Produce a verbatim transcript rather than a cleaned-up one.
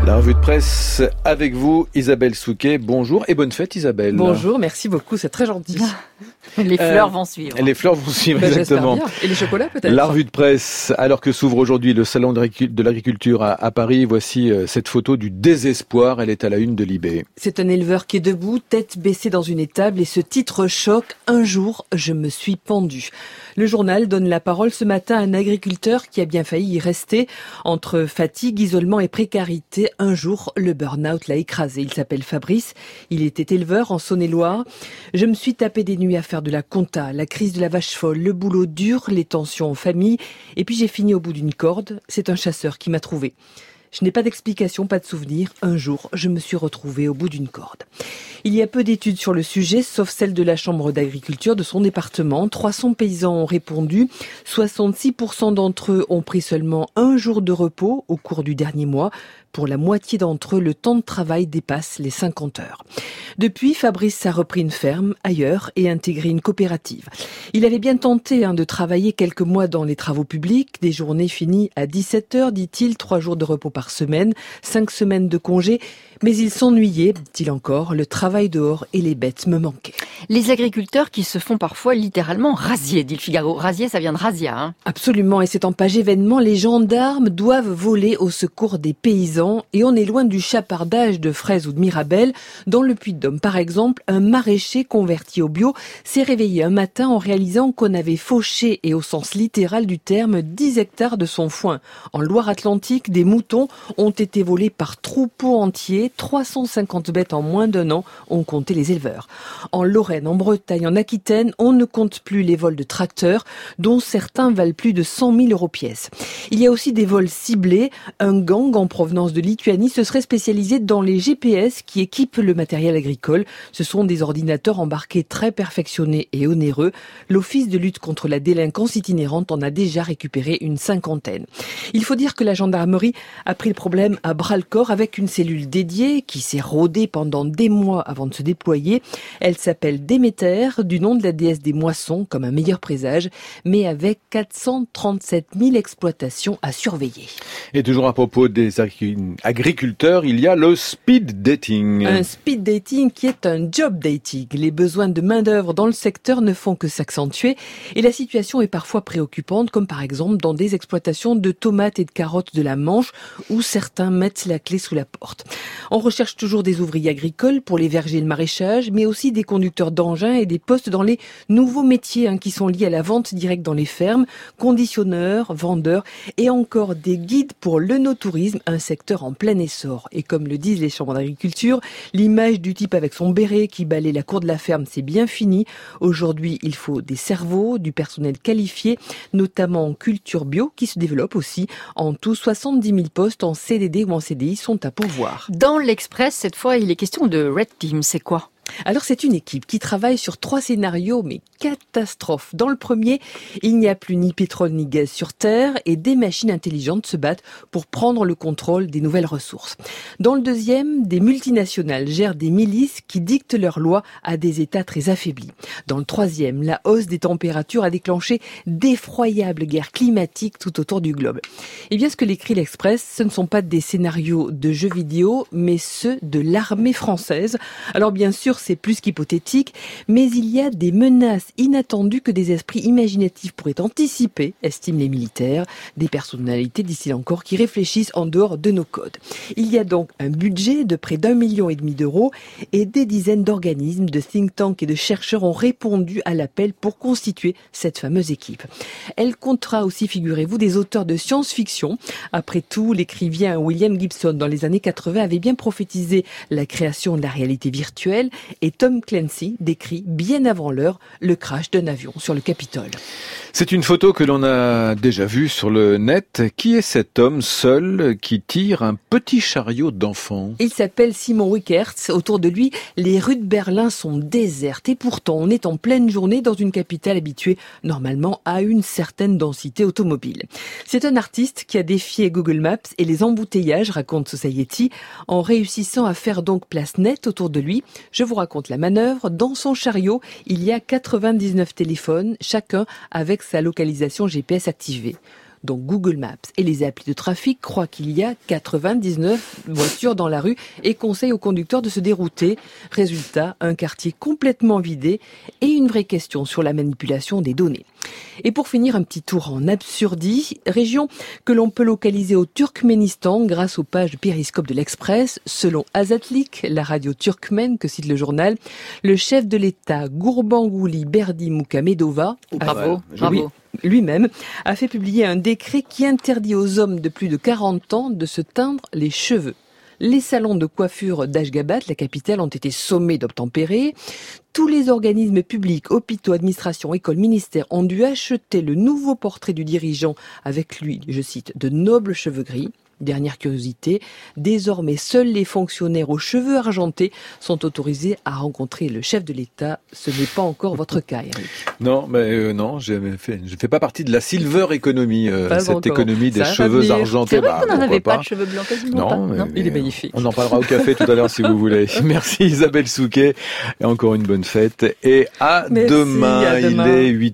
La revue de presse avec vous, Isabelle Souquet. Bonjour et bonne fête, Isabelle. Bonjour, merci beaucoup, c'est très gentil. Les fleurs euh, vont suivre. Les fleurs vont suivre, ben, exactement. Bien. Et les chocolats peut-être. La revue de presse, alors que s'ouvre aujourd'hui le salon de l'agriculture à, à Paris, voici euh, cette photo du désespoir. Elle est à la une de Libé. C'est un éleveur qui est debout, tête baissée dans une étable, et ce titre choque. Un jour, je me suis pendu. Le journal donne la parole ce matin à un agriculteur qui a bien failli y rester. Entre fatigue, isolement et précarité, un jour, le burn-out l'a écrasé. Il s'appelle Fabrice, il était éleveur en Saône-et-Loire. Je me suis tapé des nuits à faire de la compta, la crise de la vache folle, le boulot dur, les tensions en famille, et puis j'ai fini au bout d'une corde. C'est un chasseur qui m'a trouvé. Je n'ai pas d'explication, pas de souvenir. Un jour, je me suis retrouvée au bout d'une corde. Il y a peu d'études sur le sujet, sauf celle de la Chambre d'agriculture de son département. trois cents paysans ont répondu. soixante-six pour cent d'entre eux ont pris seulement un jour de repos au cours du dernier mois. Pour la moitié d'entre eux, le temps de travail dépasse les cinquante heures. Depuis, Fabrice a repris une ferme ailleurs et intégré une coopérative. Il avait bien tenté hein, de travailler quelques mois dans les travaux publics, des journées finies à dix-sept heures, dit-il, trois jours de repos par semaine, cinq semaines de congé. Mais il s'ennuyait, dit-il encore, le travail dehors et les bêtes me manquaient. Les agriculteurs qui se font parfois littéralement rasier, dit le Figaro. Rasier, ça vient de razzia. Hein. Absolument, et c'est en page événement, les gendarmes doivent voler au secours des paysans. Et on est loin du chapardage de fraises ou de mirabelles. Dans le Puy-de-Dôme, par exemple, un maraîcher converti au bio s'est réveillé un matin en réalisant qu'on avait fauché, et au sens littéral du terme, dix hectares de son foin. En Loire-Atlantique, des moutons ont été volés par troupeaux entiers. trois cent cinquante bêtes en moins d'un an, ont compté les éleveurs. En Lorraine, en Bretagne, en Aquitaine, on ne compte plus les vols de tracteurs, dont certains valent plus de cent mille euros pièce. Il y a aussi des vols ciblés. Un gang en provenance de Lituanie se serait spécialisé dans les G P S qui équipent le matériel agricole. Ce sont des ordinateurs embarqués très perfectionnés et onéreux. L'Office de lutte contre la délinquance itinérante en a déjà récupéré une cinquantaine. Il faut dire que la gendarmerie a pris le problème à bras-le-corps avec une cellule dédiée qui s'est rôdée pendant des mois avant de se déployer. Elle s'appelle Déméter, du nom de la déesse des moissons, comme un meilleur présage, mais avec quatre cent trente-sept mille exploitations à surveiller. Et toujours à propos des agriculteurs, il y a le speed dating. Un speed dating qui est un job dating. Les besoins de main-d'œuvre dans le secteur ne font que s'accentuer et la situation est parfois préoccupante, comme par exemple dans des exploitations de tomates et de carottes de la Manche où certains mettent la clé sous la porte. On recherche toujours des ouvriers agricoles pour les vergers et le maraîchage, mais aussi des conducteurs d'engins et des postes dans les nouveaux métiers hein, qui sont liés à la vente directe dans les fermes, conditionneurs, vendeurs et encore des guides pour l'œnotourisme, un secteur en plein essor. Et comme le disent les chambres d'agriculture, l'image du type avec son béret qui balaye la cour de la ferme, c'est bien fini. Aujourd'hui, il faut des cerveaux, du personnel qualifié, notamment en culture bio, qui se développe aussi. En tout, soixante-dix mille postes en C D D ou en C D I sont à pourvoir. Dans l'Express, cette fois, il est question de Red Team. C'est quoi ? Alors c'est une équipe qui travaille sur trois scénarios, mais catastrophe. Dans le premier, il n'y a plus ni pétrole ni gaz sur Terre et des machines intelligentes se battent pour prendre le contrôle des nouvelles ressources. Dans le deuxième, des multinationales gèrent des milices qui dictent leurs lois à des États très affaiblis. Dans le troisième, la hausse des températures a déclenché d'effroyables guerres climatiques tout autour du globe. Eh bien, ce que l'écrit l'Express, ce ne sont pas des scénarios de jeux vidéo, mais ceux de l'armée française. Alors bien sûr, c'est plus qu'hypothétique, mais il y a des menaces inattendues que des esprits imaginatifs pourraient anticiper, estiment les militaires, des personnalités, disent-ils encore, qui réfléchissent en dehors de nos codes. Il y a donc un budget de près d'un million et demi d'euros et des dizaines d'organismes, de think tanks et de chercheurs ont répondu à l'appel pour constituer cette fameuse équipe. Elle comptera aussi, figurez-vous, des auteurs de science-fiction. Après tout, l'écrivain William Gibson, dans les années quatre-vingts, avait bien prophétisé la création de la réalité virtuelle. Et Tom Clancy décrit bien avant l'heure le crash d'un avion sur le Capitole. C'est une photo que l'on a déjà vue sur le net. Qui est cet homme seul qui tire un petit chariot d'enfant ? Il s'appelle Simon Wickertz. Autour de lui, les rues de Berlin sont désertes. Et pourtant, on est en pleine journée dans une capitale habituée normalement à une certaine densité automobile. C'est un artiste qui a défié Google Maps et les embouteillages, raconte Society, en réussissant à faire donc place nette autour de lui. Je vous raconte la manœuvre. Dans son chariot, il y a quatre-vingt-dix-neuf téléphones, chacun avec sa localisation G P S activée. Donc Google Maps et les applis de trafic croient qu'il y a quatre-vingt-dix-neuf voitures dans la rue et conseillent aux conducteurs de se dérouter. Résultat, un quartier complètement vidé et une vraie question sur la manipulation des données. Et pour finir, un petit tour en Absurdie, région que l'on peut localiser au Turkménistan grâce aux pages Périscope de l'Express. Selon Azatlik, la radio turkmène que cite le journal, le chef de l'État Gurbanguly Berdimuhamedova, Bravo, oui, bravo. lui-même, a fait publier un décret qui interdit aux hommes de plus de quarante ans de se teindre les cheveux. Les salons de coiffure d'Ashgabat, la capitale, ont été sommés d'obtempérer. Tous les organismes publics, hôpitaux, administrations, écoles, ministères ont dû acheter le nouveau portrait du dirigeant avec lui, je cite, de nobles cheveux gris. Dernière curiosité, désormais seuls les fonctionnaires aux cheveux argentés sont autorisés à rencontrer le chef de l'État. Ce n'est pas encore votre cas, Eric. Non, mais euh, non, je ne fais, je fais pas partie de la silver economy, euh, cette encore. économie des Ça cheveux va argentés. C'est vrai bah, qu'on n'en avait pourquoi pas de cheveux blancs, quasiment pas. Non, Non. mais Il est magnifique. On en parlera au café tout à l'heure si vous voulez. Merci Isabelle Souquet. Et encore une bonne fête. Et à Merci, demain. à demain. Il est huit